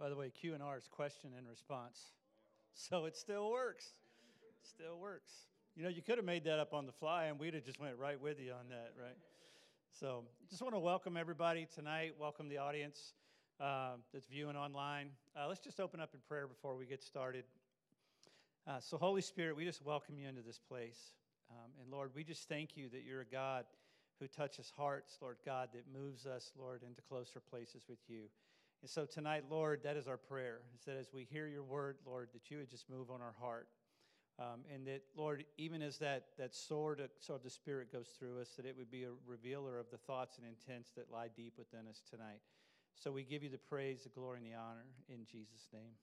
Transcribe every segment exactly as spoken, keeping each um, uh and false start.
By the way, Q and R is question and response. So it still works. Still works. You know, you could have made that up on the fly, and we'd have just went right with you on that, right? So just want to welcome everybody tonight. Welcome the audience uh, that's viewing online. Uh, let's just open up in prayer before we get started. Uh, so Holy Spirit, we just welcome you into this place. Um, and Lord, we just thank you that you're a God who touches hearts, Lord God, that moves us, Lord, into closer places with you. And so tonight, Lord, that is our prayer, is that as we hear your word, Lord, that you would just move on our heart. Um, and that, Lord, even as that, that sword of, sword of the Spirit goes through us, that it would be a revealer of the thoughts and intents that lie deep within us tonight. So we give you the praise, the glory, and the honor in Jesus' name.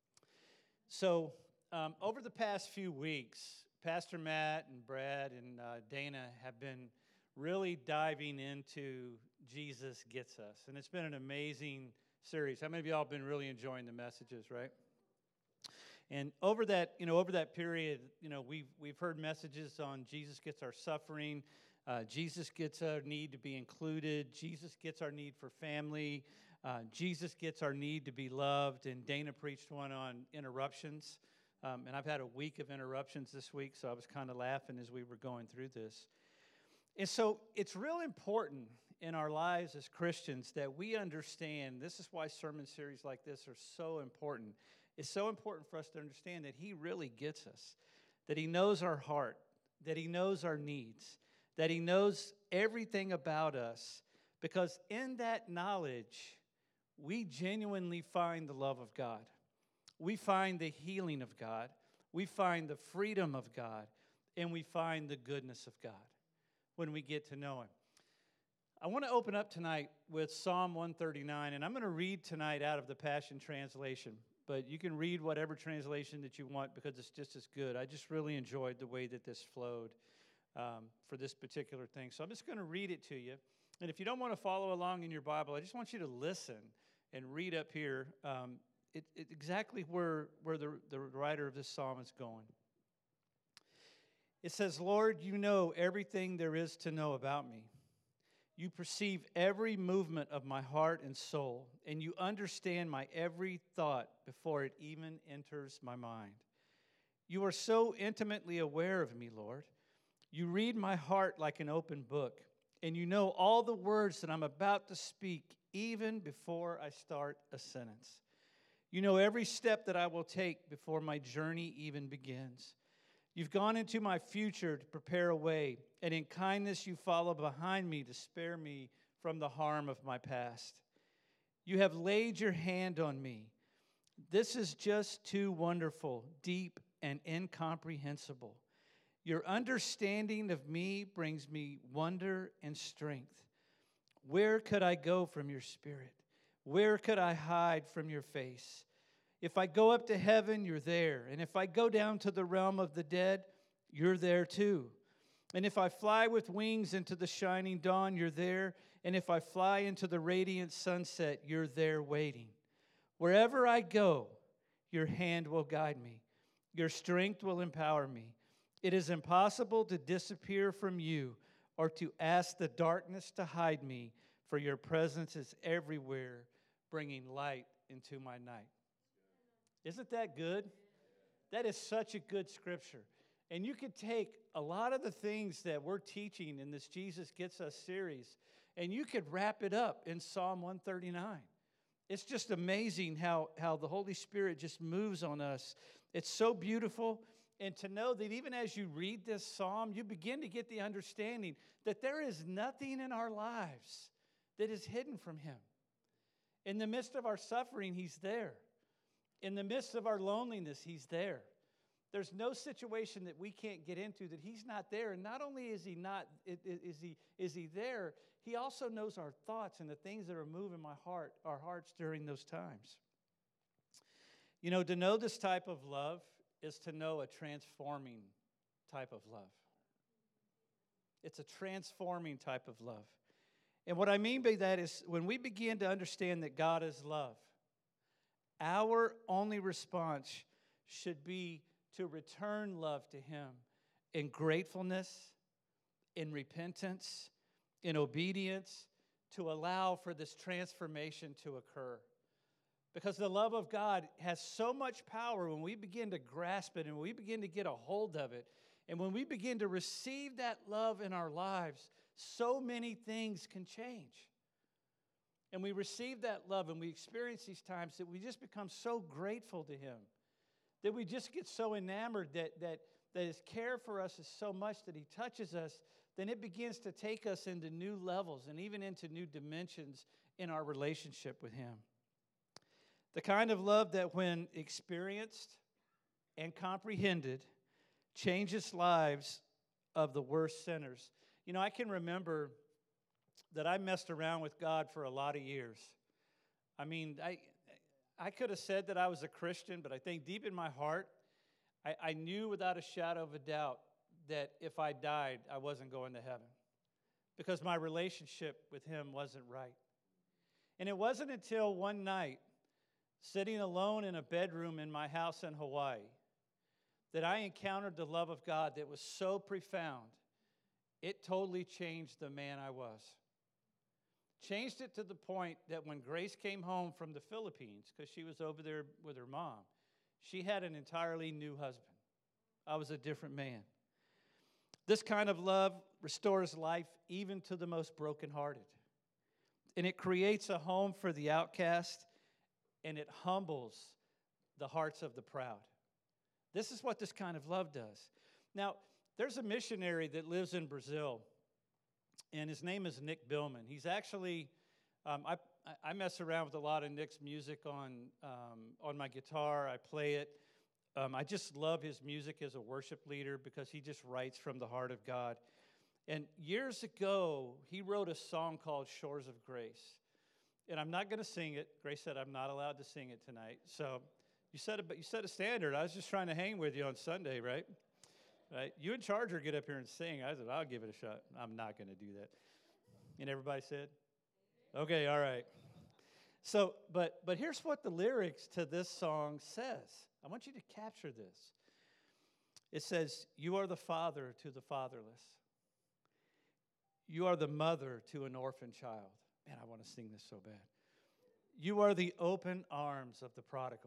So um, over the past few weeks, Pastor Matt and Brad and uh, Dana have been really diving into Jesus Gets Us. And it's been an amazing series. How many of y'all have been really enjoying the messages, right? And over that, you know, over that period, you know, we've we've heard messages on Jesus gets our suffering, uh, Jesus gets our need to be included, Jesus gets our need for family, uh, Jesus gets our need to be loved. And Dana preached one on interruptions, um, and I've had a week of interruptions this week, so I was kind of laughing as we were going through this. And so it's real important in our lives as Christians that we understand. This is why sermon series like this are so important. It's so important for us to understand that he really gets us, that he knows our heart, that he knows our needs, that he knows everything about us, because in that knowledge, we genuinely find the love of God. We find the healing of God. We find the freedom of God, and we find the goodness of God when we get to know him. I want to open up tonight with Psalm one thirty-nine, and I'm going to read tonight out of the Passion Translation. But you can read whatever translation that you want because it's just as good. I just really enjoyed the way that this flowed um, for this particular thing. So I'm just going to read it to you. And if you don't want to follow along in your Bible, I just want you to listen and read up here um, it, it exactly where, where the, the writer of this psalm is going. It says, Lord, you know everything there is to know about me. You perceive every movement of my heart and soul, and you understand my every thought before it even enters my mind. You are so intimately aware of me, Lord. You read my heart like an open book, and you know all the words that I'm about to speak even before I start a sentence. You know every step that I will take before my journey even begins. You've gone into my future to prepare a way, and in kindness you follow behind me to spare me from the harm of my past. You have laid your hand on me. This is just too wonderful, deep, and incomprehensible. Your understanding of me brings me wonder and strength. Where could I go from your spirit? Where could I hide from your face? If I go up to heaven, you're there. And if I go down to the realm of the dead, you're there too. And if I fly with wings into the shining dawn, you're there. And if I fly into the radiant sunset, you're there waiting. Wherever I go, your hand will guide me. Your strength will empower me. It is impossible to disappear from you or to ask the darkness to hide me, for your presence is everywhere, bringing light into my night. Isn't that good? That is such a good scripture. And you could take a lot of the things that we're teaching in this Jesus Gets Us series, and you could wrap it up in Psalm one thirty-nine. It's just amazing how, how the Holy Spirit just moves on us. It's so beautiful. And to know that even as you read this psalm, you begin to get the understanding that there is nothing in our lives that is hidden from him. In the midst of our suffering, he's there. In the midst of our loneliness, he's there. There's no situation that we can't get into that he's not there. And not only is he not, is he, is he there, he also knows our thoughts and the things that are moving my heart, our hearts during those times. You know, to know this type of love is to know a transforming type of love. It's a transforming type of love. And what I mean by that is when we begin to understand that God is love, our only response should be to return love to him in gratefulness, in repentance, in obedience, to allow for this transformation to occur. Because the love of God has so much power when we begin to grasp it and we begin to get a hold of it. And when we begin to receive that love in our lives, so many things can change. And we receive that love and we experience these times that we just become so grateful to Him. That we just get so enamored that, that, that His care for us is so much that He touches us, then it begins to take us into new levels and even into new dimensions in our relationship with Him. The kind of love that when experienced and comprehended changes lives of the worst sinners. You know, I can remember that I messed around with God for a lot of years. I mean, I I could have said that I was a Christian, but I think deep in my heart, I, I knew without a shadow of a doubt that if I died, I wasn't going to heaven because my relationship with Him wasn't right. And it wasn't until one night, sitting alone in a bedroom in my house in Hawaii, that I encountered the love of God that was so profound, it totally changed the man I was. Changed it to the point that when Grace came home from the Philippines, because she was over there with her mom, she had an entirely new husband. I was a different man. This kind of love restores life even to the most brokenhearted. And it creates a home for the outcast, and it humbles the hearts of the proud. This is what this kind of love does. Now, there's a missionary that lives in Brazil, and his name is Nick Billman. He's actually, um, I, I mess around with a lot of Nick's music on, um, on my guitar. I play it. Um, I just love his music as a worship leader because he just writes from the heart of God. And years ago, he wrote a song called Shores of Grace. And I'm not going to sing it. Grace said I'm not allowed to sing it tonight. So you set a, you set a standard. I was just trying to hang with you on Sunday, right? Right? You and Charger get up here and sing. I said, I'll give it a shot. I'm not going to do that. And everybody said? Okay, all right. So, but but here's what the lyrics to this song says. I want you to capture this. It says, you are the father to the fatherless. You are the mother to an orphan child. Man, I want to sing this so bad. You are the open arms of the prodigal.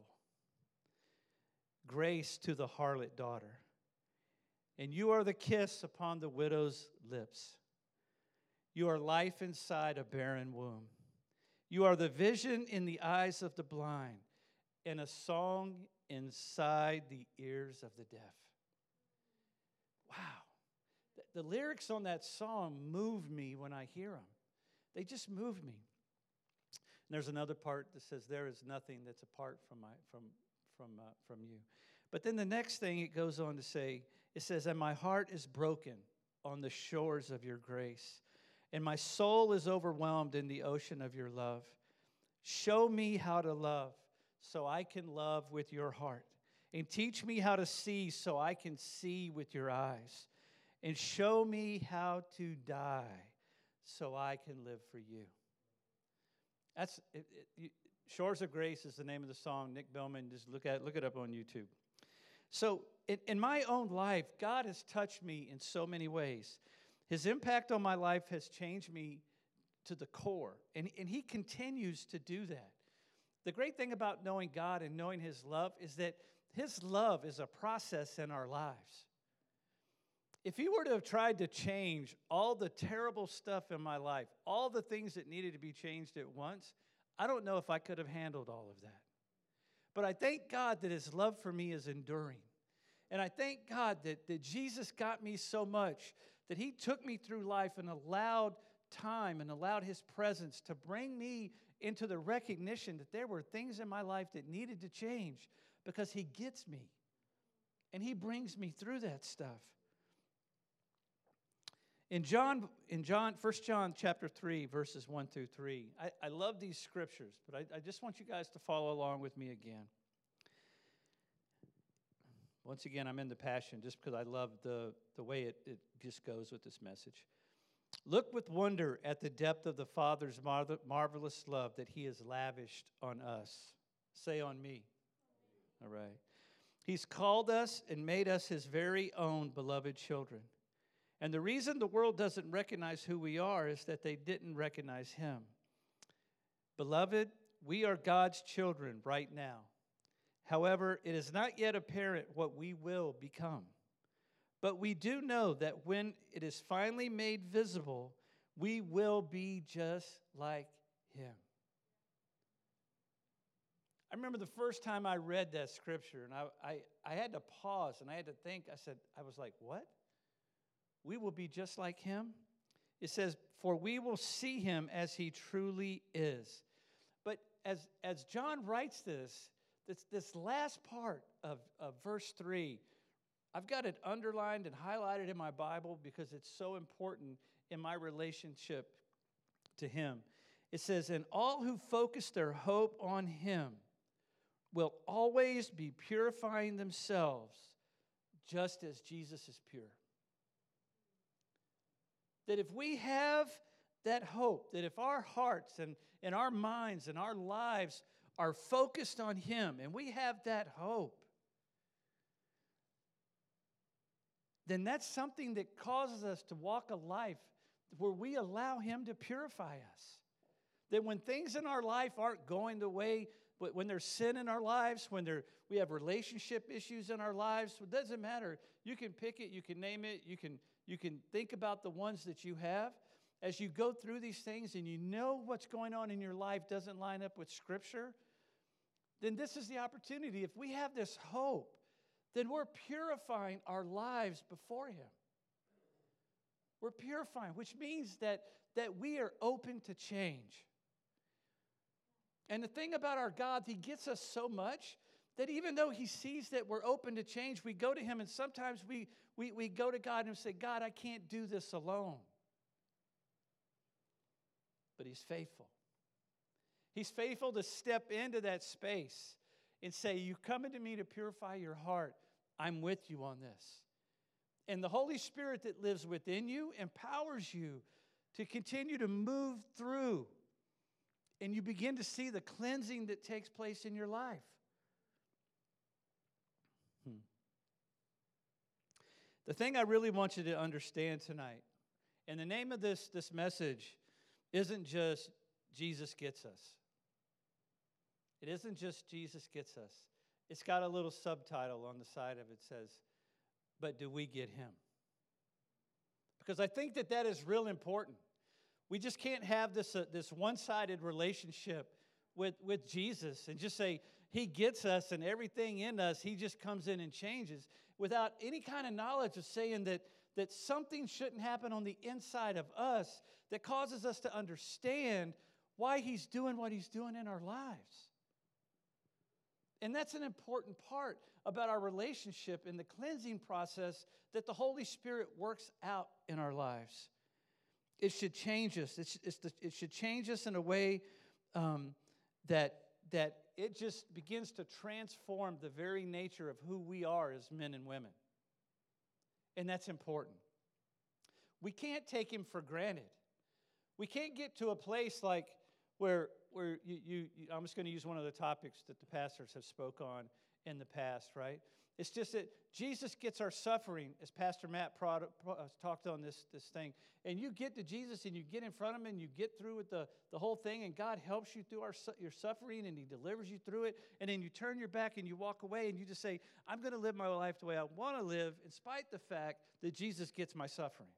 Grace to the harlot daughter. And you are the kiss upon the widow's lips. You are life inside a barren womb. You are the vision in the eyes of the blind and a song inside the ears of the deaf. Wow. The, the lyrics on that song move me when I hear them. They just move me. And there's another part that says, there is nothing that's apart from my from from uh, from you. But then the next thing it goes on to say, it says, and my heart is broken on the shores of your grace, and my soul is overwhelmed in the ocean of your love. Show me how to love so I can love with your heart, and teach me how to see so I can see with your eyes, and show me how to die so I can live for you. That's it, it, you, Shores of Grace is the name of the song. Nick Billman, just look at look it up on YouTube. So in, in my own life, God has touched me in so many ways. His impact on my life has changed me to the core, and, and He continues to do that. The great thing about knowing God and knowing His love is that His love is a process in our lives. If He were to have tried to change all the terrible stuff in my life, all the things that needed to be changed at once, I don't know if I could have handled all of that. But I thank God that His love for me is enduring. And I thank God that, that Jesus got me so much that He took me through life and allowed time and allowed His presence to bring me into the recognition that there were things in my life that needed to change because He gets me. And He brings me through that stuff. In John, in John, First John chapter three, verses one through three, I, I love these scriptures, but I, I just want you guys to follow along with me again. Once again, I'm in the Passion just because I love the, the way it, it just goes with this message. Look with wonder at the depth of the Father's mar- marvelous love that He has lavished on us. Say on me. All right. He's called us and made us His very own beloved children. And the reason the world doesn't recognize who we are is that they didn't recognize Him. Beloved, We are God's children right now. However, it is not yet apparent what we will become. But we do know that when it is finally made visible, we will be just like him. I remember the first time I read that scripture, and I, I, I had to pause, and I had to think. I said, I was like, what? We will be just like him? It says, for we will see him as he truly is. But as, as John writes this, this, this last part of, of verse three, I've got it underlined and highlighted in my Bible because it's so important in my relationship to him. It says, and all who focus their hope on him will always be purifying themselves just as Jesus is pure. That if we have that hope, that if our hearts and, and our minds and our lives are focused on him, and we have that hope, then that's something that causes us to walk a life where we allow him to purify us. That when things in our life aren't going the way, when there's sin in our lives, when there, we have relationship issues in our lives, it doesn't matter. You can pick it, you can name it, you can, you can think about the ones that you have. As you go through these things and you know what's going on in your life doesn't line up with Scripture, then this is the opportunity. If we have this hope, then we're purifying our lives before him. We're purifying, which means that, that we are open to change. And the thing about our God, he gets us so much that even though he sees that we're open to change, we go to him, and sometimes we, we, we go to God and say, God, I can't do this alone. But he's faithful. He's faithful to step into that space and say, you come into me to purify your heart. I'm with you on this. And the Holy Spirit that lives within you empowers you to continue to move through. And you begin to see the cleansing that takes place in your life. Hmm. The thing I really want you to understand tonight, and the name of this, this message isn't just Jesus Gets Us. It isn't just Jesus Gets Us. It's got a little subtitle on the side of it. It says, but do we get him? Because I think that that is real important. We just can't have this, uh, this one-sided relationship with, with Jesus and just say, he gets us and everything in us, he just comes in and changes without any kind of knowledge of saying that, that something shouldn't happen on the inside of us that causes us to understand why he's doing what he's doing in our lives. And that's an important part about our relationship and the cleansing process that the Holy Spirit works out in our lives. It should change us. It's, it's the, it should change us in a way um, that, that it just begins to transform the very nature of who we are as men and women. And that's important. We can't take him for granted. We can't get to a place like where, where you, you, you I'm just going to use one of the topics that the pastors have spoke on in the past, right? It's just that Jesus gets our suffering, as Pastor Matt prod, uh, talked on this, this thing. And you get to Jesus and you get in front of him and you get through with the, the whole thing, and God helps you through our, your suffering and he delivers you through it. And then you turn your back and you walk away and you just say, I'm going to live my life the way I want to live in spite the fact that Jesus gets my suffering.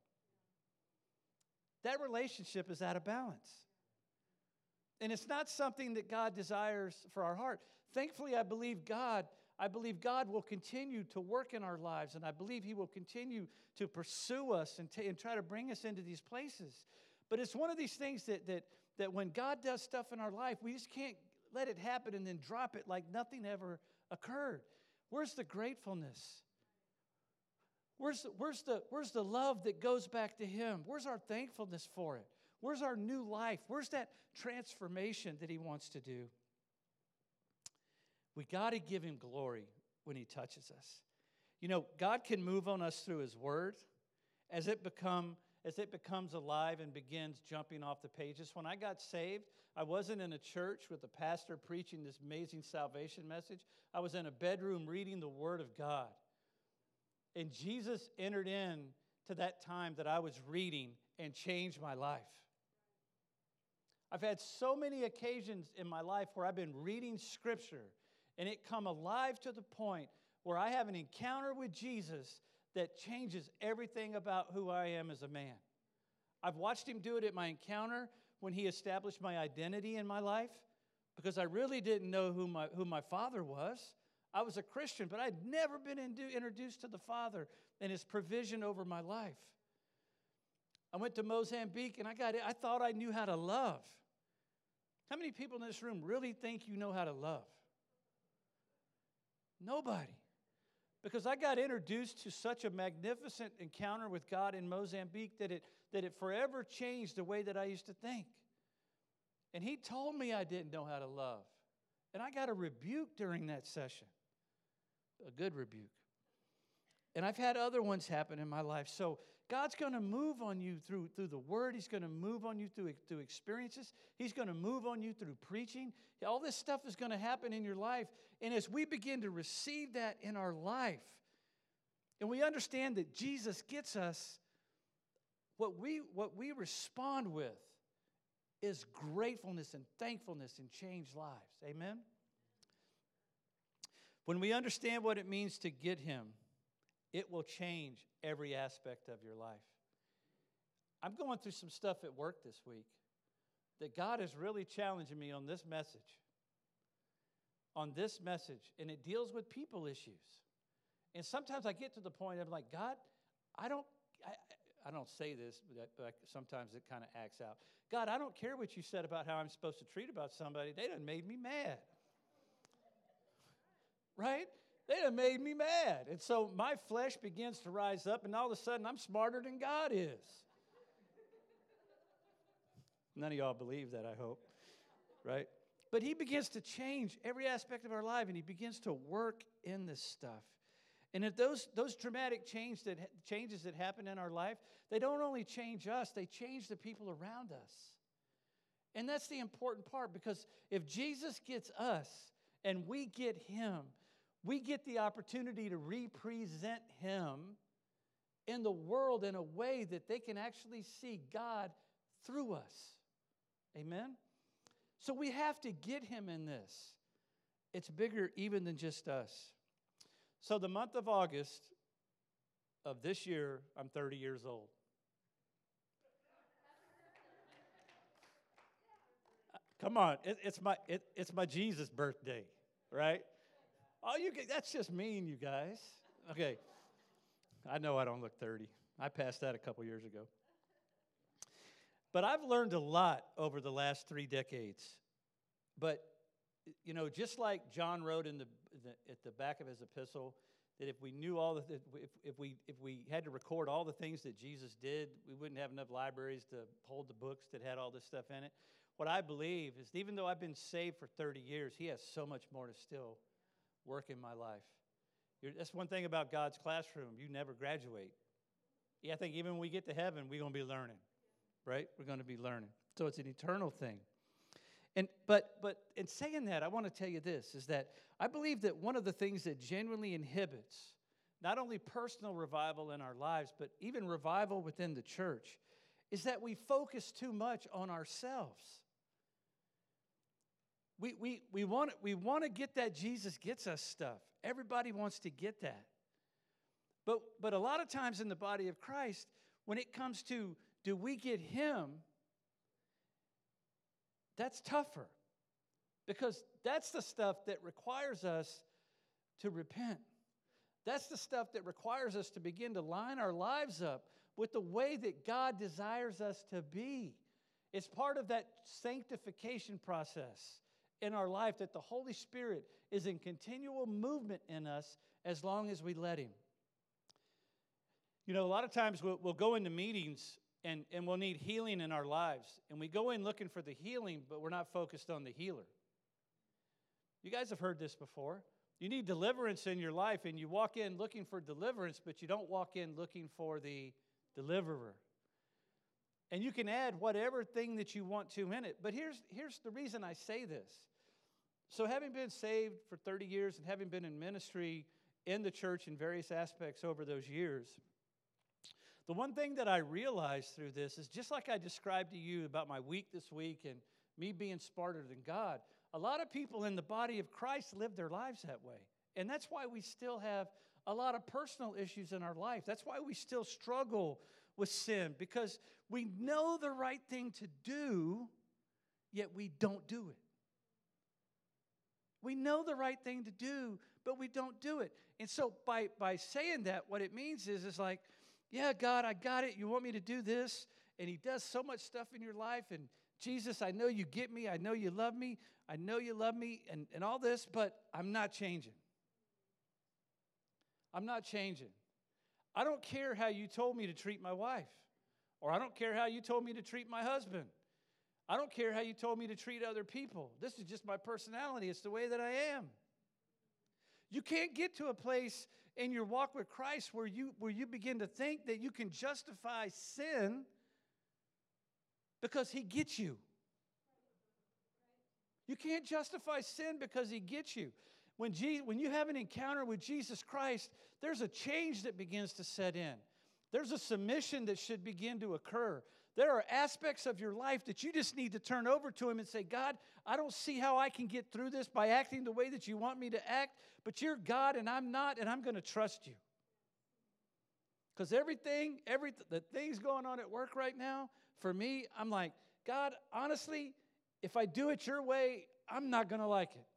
That relationship is out of balance. And it's not something that God desires for our heart. Thankfully, I believe God I believe God will continue to work in our lives, and I believe he will continue to pursue us and, t- and try to bring us into these places. But it's one of these things that, that, that when God does stuff in our life, we just can't let it happen and then drop it like nothing ever occurred. Where's the gratefulness? Where's the, where's the, where's the love that goes back to him? Where's our thankfulness for it? Where's our new life? Where's that transformation that he wants to do? We got to give him glory when he touches us. You know, God can move on us through his word as it become as it becomes alive and begins jumping off the pages. When I got saved, I wasn't in a church with a pastor preaching this amazing salvation message. I was in a bedroom reading the word of God. And Jesus entered in to that time that I was reading and changed my life. I've had so many occasions in my life where I've been reading Scripture and it come alive to the point where I have an encounter with Jesus that changes everything about who I am as a man. I've watched him do it at my encounter when he established my identity in my life, because I really didn't know who my, who my Father was. I was a Christian, but I'd never been introduced to the Father and his provision over my life. I went to Mozambique, and I got I thought I knew how to love. How many people in this room really think you know how to love? Nobody. Because I got introduced to such a magnificent encounter with God in Mozambique that it, that it forever changed the way that I used to think. And he told me I didn't know how to love. And I got a rebuke during that session. A good rebuke. And I've had other ones happen in my life. So God's going to move on you through, through the Word. He's going to move on you through, through experiences. He's going to move on you through preaching. All this stuff is going to happen in your life. And as we begin to receive that in our life, and we understand that Jesus gets us, what we, what we respond with is gratefulness and thankfulness and changed lives. Amen? When we understand what it means to get him, it will change every aspect of your life. I'm going through some stuff at work this week that God is really challenging me on this message. On this message. And it deals with people issues. And sometimes I get to the point of like, God, I don't, I, I don't say this, but sometimes it kind of acts out. God, I don't care what you said about how I'm supposed to treat about somebody. They done made me mad. Right? They done made me mad. And so my flesh begins to rise up, and all of a sudden I'm smarter than God is. None of y'all believe that, I hope. Right? But he begins to change every aspect of our life, and he begins to work in this stuff. And if those, those dramatic change that, changes that happen in our life, they don't only change us, they change the people around us. And that's the important part, because if Jesus gets us and we get him, we get the opportunity to represent him in the world in a way that they can actually see God through us. Amen? So we have to get him in this. It's bigger even than just us. So the month of August of this year, I'm thirty years old. Come on, it, it's my it, it's my Jesus birthday, right? Oh, you that's just mean, you guys. Okay, I know I don't look thirty. I passed that a couple years ago. But I've learned a lot over the last three decades. But, you know, just like John wrote in the, the at the back of his epistle, that if we knew all the, if, if we if we had to record all the things that Jesus did, we wouldn't have enough libraries to hold the books that had all this stuff in it. What I believe is, even though I've been saved for thirty years, he has so much more to still work in my life. You're, that's one thing about God's classroom. You never graduate. Yeah, I think even when we get to heaven, we're going to be learning, right? We're going to be learning. So it's an eternal thing. And but but in saying that, I want to tell you this, is that I believe that one of the things that genuinely inhibits not only personal revival in our lives, but even revival within the church, is that we focus too much on ourselves. We we we want we want to get that Jesus gets us stuff. Everybody wants to get that. But but a lot of times in the body of Christ, when it comes to do we get him, that's tougher. Because that's the stuff that requires us to repent. That's the stuff that requires us to begin to line our lives up with the way that God desires us to be. It's part of that sanctification process in our life, that the Holy Spirit is in continual movement in us as long as we let him. You know, a lot of times we'll, we'll go into meetings and, and we'll need healing in our lives. And we go in looking for the healing, but we're not focused on the healer. You guys have heard this before. You need deliverance in your life, and you walk in looking for deliverance, but you don't walk in looking for the deliverer. And you can add whatever thing that you want to in it. But here's, here's the reason I say this. So having been saved for thirty years and having been in ministry in the church in various aspects over those years, the one thing that I realized through this is, just like I described to you about my week this week and me being smarter than God. A lot of people in the body of Christ live their lives that way. And that's why we still have a lot of personal issues in our life. That's why we still struggle with sin, because we know the right thing to do, yet we don't do it. We know the right thing to do, but we don't do it. And so by, by saying that, what it means is, is like, yeah, God, I got it. You want me to do this? And he does so much stuff in your life. And Jesus, I know you get me. I know you love me. I know you love me and, and all this, but I'm not changing. I'm not changing. I don't care how you told me to treat my wife, or I don't care how you told me to treat my husband. I don't care how you told me to treat other people. This is just my personality. It's the way that I am. You can't get to a place in your walk with Christ where you, where you begin to think that you can justify sin because he gets you. You can't justify sin because he gets you. When, Je- when you have an encounter with Jesus Christ, there's a change that begins to set in. There's a submission that should begin to occur. There are aspects of your life that you just need to turn over to him and say, God, I don't see how I can get through this by acting the way that you want me to act, but you're God and I'm not, and I'm going to trust you. Because everything, every the things going on at work right now, for me, I'm like, God, honestly, if I do it your way, I'm not going to like it.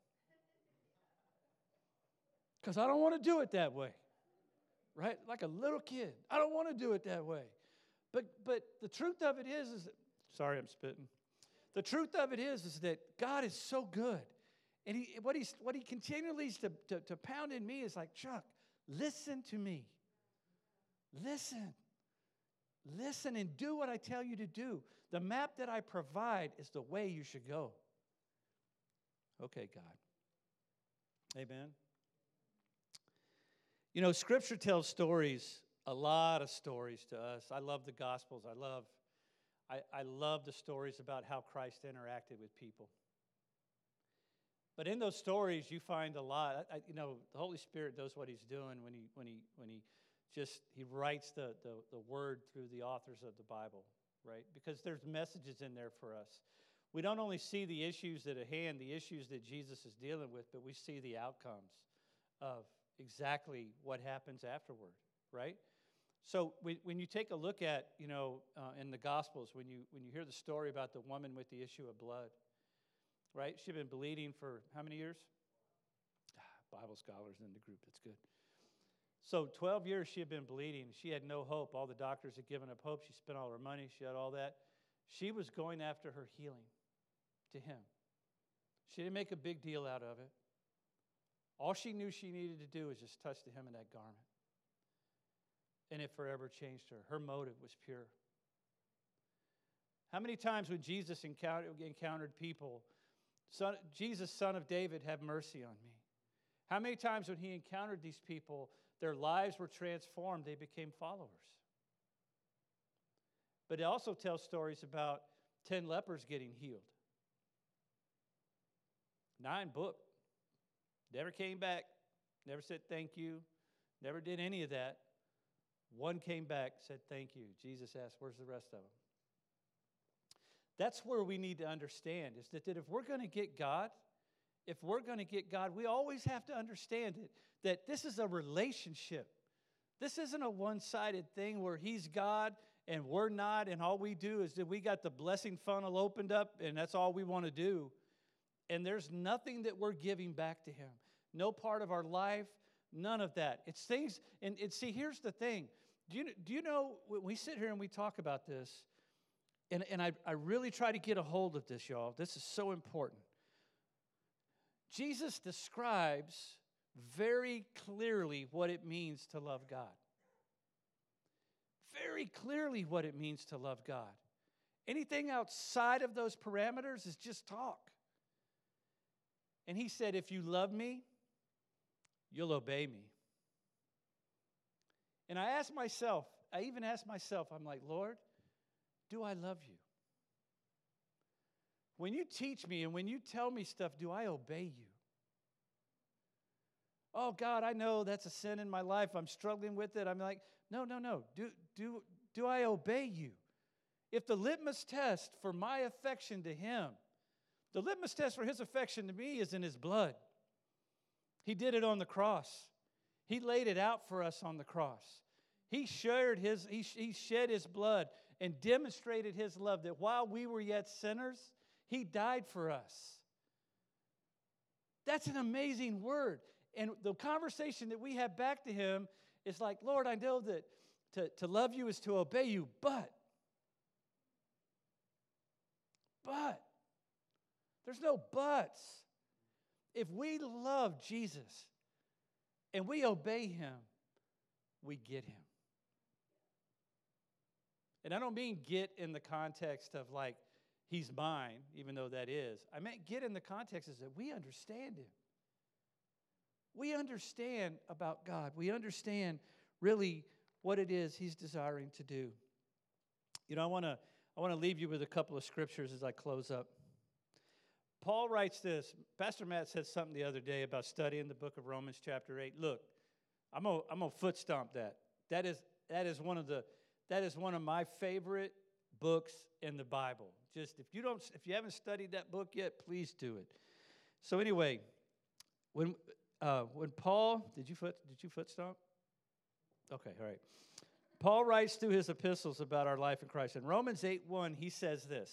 Because I don't want to do it that way, right? Like a little kid. I don't want to do it that way. But but the truth of it is, is that, sorry, I'm spitting. The truth of it is, is that God is so good. And he, what, he's, what he continually is to, to, to pound in me is like, Chuck, listen to me. Listen. Listen and do what I tell you to do. The map that I provide is the way you should go. Okay, God. Amen. You know, Scripture tells stories, a lot of stories to us. I love the Gospels. I love, I, I love the stories about how Christ interacted with people. But in those stories, you find a lot. I, you know, the Holy Spirit knows what He's doing when He when He when He just He writes the the, the Word through the authors of the Bible, right? Because there's messages in there for us. We don't only see the issues at hand, the issues that Jesus is dealing with, but we see the outcomes of exactly what happens afterward, right? So when, when you take a look at, you know, uh, in the Gospels, when you when you hear the story about the woman with the issue of blood, right? She'd been bleeding for how many years? Ah, Bible scholars in the group, that's good. So twelve years she had been bleeding. She had no hope. All the doctors had given up hope. She spent all her money. She had all that. She was going after her healing to him. She didn't make a big deal out of it. All she knew she needed to do was just touch the hem of that garment. And it forever changed her. Her motive was pure. How many times when Jesus encountered, encountered people, son, Jesus, son of David, have mercy on me? How many times when he encountered these people, their lives were transformed, they became followers? But it also tells stories about ten lepers getting healed. Nine booked. Never came back, never said thank you, never did any of that. One came back, said thank you. Jesus asked, where's the rest of them? That's where we need to understand, is that, that if we're going to get God, if we're going to get God, we always have to understand it, that this is a relationship. This isn't a one-sided thing where he's God and we're not, and all we do is that we got the blessing funnel opened up and that's all we want to do. And there's nothing that we're giving back to him. No part of our life, none of that. It's things, and, and see, here's the thing. Do you, do you know, when we sit here and we talk about this, and, and I, I really try to get a hold of this, y'all. This is so important. Jesus describes very clearly what it means to love God. Very clearly what it means to love God. Anything outside of those parameters is just talk. And he said, if you love me, you'll obey me. And I asked myself, I even asked myself, I'm like, Lord, do I love you? When you teach me and when you tell me stuff, do I obey you? Oh, God, I know that's a sin in my life. I'm struggling with it. I'm like, no, no, no. Do, do, do I obey you? If the litmus test for my affection to him The litmus test for his affection to me is in his blood. He did it on the cross. He laid it out for us on the cross. He shared his, he, he shed his blood and demonstrated his love, that while we were yet sinners, he died for us. That's an amazing word. And the conversation that we have back to him is like, Lord, I know that to, to love you is to obey you, but, but, there's no buts. If we love Jesus and we obey him, we get him. And I don't mean get in the context of like, he's mine, even though that is. I meant get in the context is that we understand him. We understand about God. We understand really what it is he's desiring to do. You know, I want to I want to leave you with a couple of scriptures as I close up. Paul writes this. Pastor Matt said something the other day about studying the book of Romans chapter eight. Look, I'm gonna I'm gonna foot stomp that. That is that is one of the that is one of my favorite books in the Bible. Just if you don't if you haven't studied that book yet, please do it. So anyway, when uh, when Paul did you foot did you foot stomp? Okay, all right. Paul writes through his epistles about our life in Christ. In Romans eight one, he says this.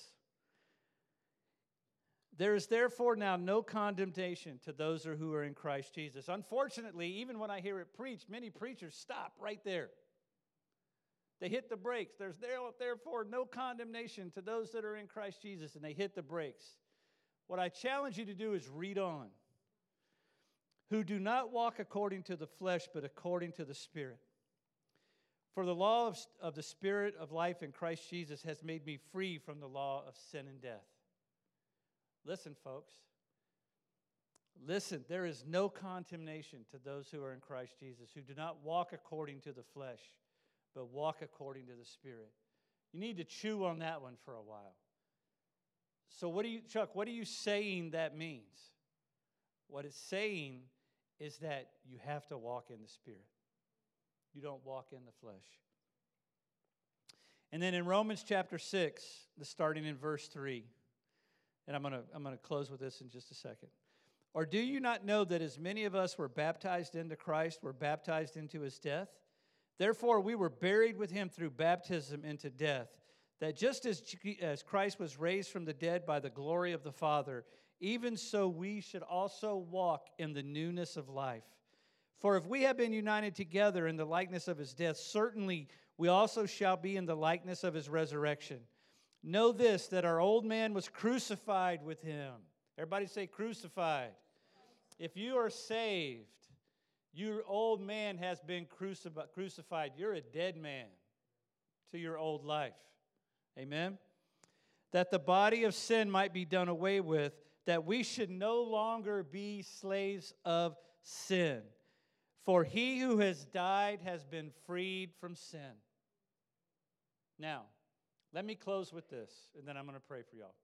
There is therefore now no condemnation to those who are in Christ Jesus. Unfortunately, even when I hear it preached, many preachers stop right there. They hit the brakes. There's therefore no condemnation to those that are in Christ Jesus, and they hit the brakes. What I challenge you to do is read on. Who do not walk according to the flesh, but according to the Spirit. For the law of, of the Spirit of life in Christ Jesus has made me free from the law of sin and death. Listen, folks. Listen, there is no condemnation to those who are in Christ Jesus, who do not walk according to the flesh, but walk according to the Spirit. You need to chew on that one for a while. So what do you, Chuck, what are you saying that means? What it's saying is that you have to walk in the Spirit. You don't walk in the flesh. And then in Romans chapter six, starting in verse three, and I'm going to I'm going to close with this in just a second. Or do you not know that as many of us were baptized into Christ, were baptized into his death? Therefore, we were buried with him through baptism into death, that just as, as Christ was raised from the dead by the glory of the Father, even so we should also walk in the newness of life. For if we have been united together in the likeness of his death, certainly we also shall be in the likeness of his resurrection. Know this, that our old man was crucified with him. Everybody say crucified. If you are saved, your old man has been crucifi- crucified. You're a dead man to your old life. Amen? That the body of sin might be done away with, that we should no longer be slaves of sin. For he who has died has been freed from sin. Now, let me close with this, and then I'm going to pray for y'all.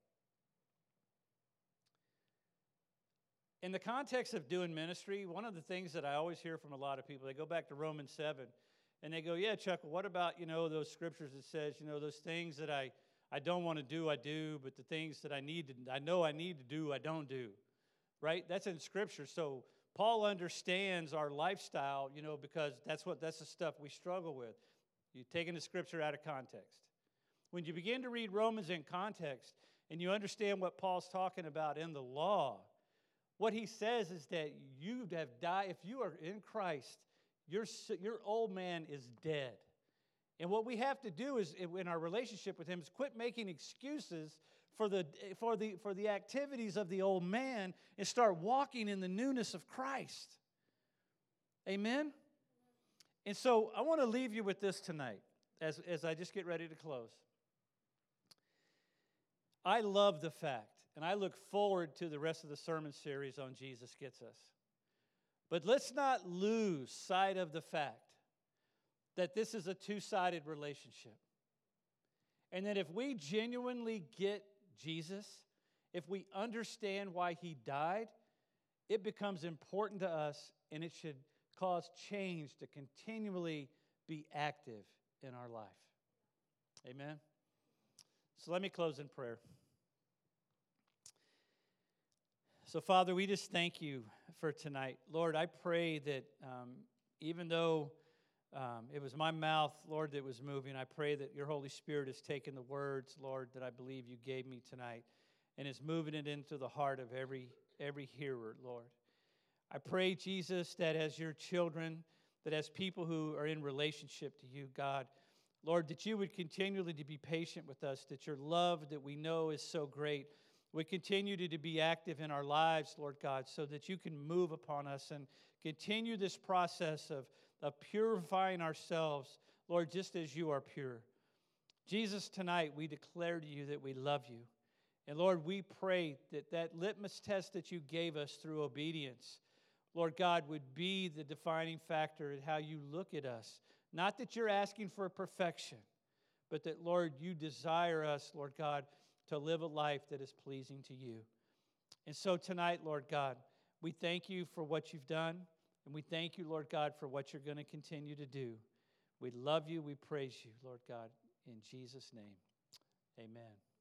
In the context of doing ministry, one of the things that I always hear from a lot of people, they go back to Romans seven, and they go, yeah, Chuck, well, what about, you know, those scriptures that says, you know, those things that I, I don't want to do, I do, but the things that I need to, I know I need to do, I don't do, right? That's in Scripture. So Paul understands our lifestyle, you know, because that's what that's the stuff we struggle with. You're taking the Scripture out of context. When you begin to read Romans in context and you understand what Paul's talking about in the law, what he says is that you have died. If you are in Christ, your, your old man is dead. And what we have to do is, in our relationship with him, is quit making excuses for the, for the, for the activities of the old man and start walking in the newness of Christ. Amen? And so I want to leave you with this tonight as, as I just get ready to close. I love the fact, and I look forward to the rest of the sermon series on Jesus Gets Us. But let's not lose sight of the fact that this is a two-sided relationship. And that if we genuinely get Jesus, if we understand why he died, it becomes important to us, and it should cause change to continually be active in our life. Amen? So let me close in prayer. So, Father, we just thank you for tonight. Lord, I pray that um, even though um, it was my mouth, Lord, that was moving, I pray that your Holy Spirit has taken the words, Lord, that I believe you gave me tonight and is moving it into the heart of every every hearer, Lord. I pray, Jesus, that as your children, that as people who are in relationship to you, God, Lord, that you would continually to be patient with us, that your love that we know is so great would continue to, to be active in our lives, Lord God, so that you can move upon us and continue this process of, of purifying ourselves, Lord, just as you are pure. Jesus, tonight we declare to you that we love you. And Lord, we pray that that litmus test that you gave us through obedience, Lord God, would be the defining factor in how you look at us. Not that you're asking for perfection, but that, Lord, you desire us, Lord God, to live a life that is pleasing to you. And so tonight, Lord God, we thank you for what you've done, and we thank you, Lord God, for what you're going to continue to do. We love you. We praise you, Lord God, in Jesus' name. Amen.